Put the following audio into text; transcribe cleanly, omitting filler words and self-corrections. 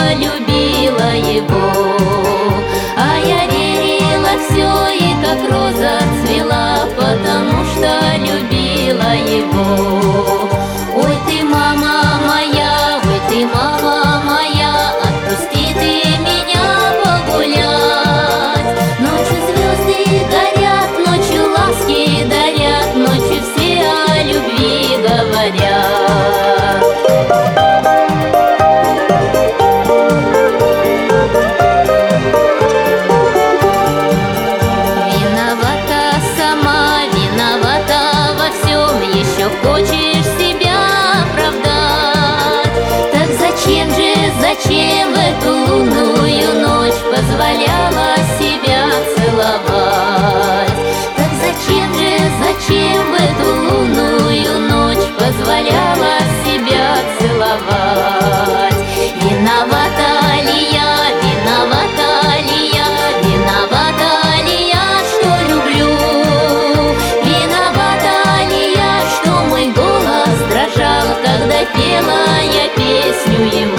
любила его. А я верила все, и как роза цвела, потому что любила его. Ой, ты, мама моя, ой, ты, мама моя, отпусти ты меня погулять. Ночью звезды горят, ночью ласки дарят, ночью все о любви говорят. Виновата сама, виновата во всем, еще хочешь себя оправдать. Так зачем в эту лунную ночь позволяла себя целовать? Так зачем в эту лунную ночь позволяла себя целовать? Виновата ли я, виновата ли я, виновата ли я, что люблю? Виновата ли я, что мой голос дрожал, когда пела я песню ему?